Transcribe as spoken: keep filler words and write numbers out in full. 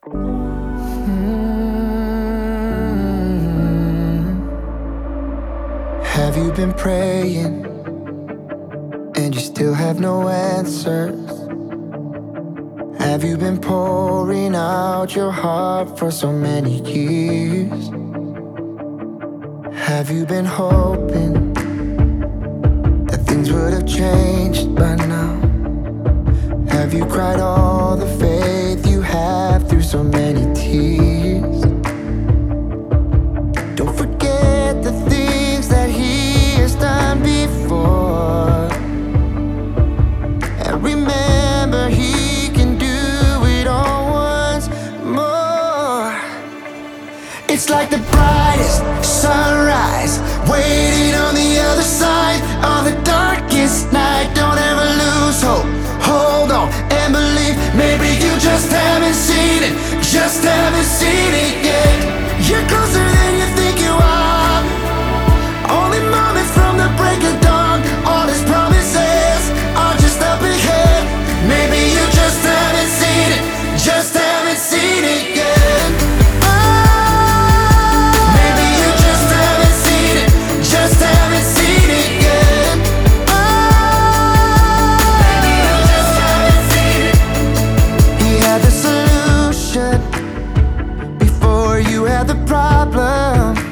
Mm. Have you been praying and you still have no answers? Have you been pouring out your heart for so many years? Have you been hoping that things would have changed by now? Have you cried all the faith you have through so many tears? Don't forget the things that He has done before, and remember He can do it all once more. It's like the brightest sunrise waiting on the other side of the darkest night. Don't ever lose hope. Hold on and believe. Maybe you just haven't seen it, just haven't seen it yet. You're closer than you think you are. Only moments from the break of dawn. All His promises are just up ahead. Maybe you just haven't seen it, just haven't seen it yet. Maybe you just haven't seen it, just haven't seen it yet. Maybe you just haven't seen it. He had the solution before you had the problem.